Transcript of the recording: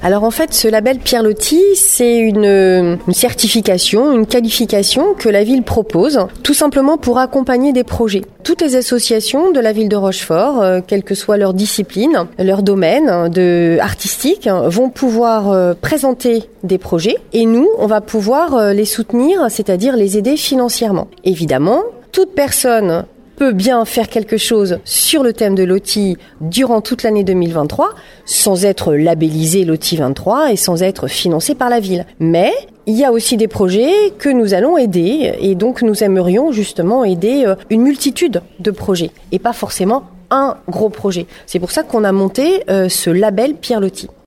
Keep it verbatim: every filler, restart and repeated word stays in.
Alors en fait, ce label Pierre Loti, c'est une, une certification, une qualification que la ville propose, tout simplement pour accompagner des projets. Toutes les associations de la ville de Rochefort, euh, quelle que soit leur discipline, leur domaine de artistique, vont pouvoir euh, présenter des projets et nous, on va pouvoir euh, les soutenir, c'est-à-dire les aider financièrement. Évidemment, toute personne peut bien faire quelque chose sur le thème de Loti durant toute l'année deux mille vingt-trois sans être labellisé Loti vingt-trois et sans être financé par la ville. Mais il y a aussi des projets que nous allons aider et donc nous aimerions justement aider une multitude de projets et pas forcément un gros projet. C'est pour ça qu'on a monté euh, ce label Pierre Loti.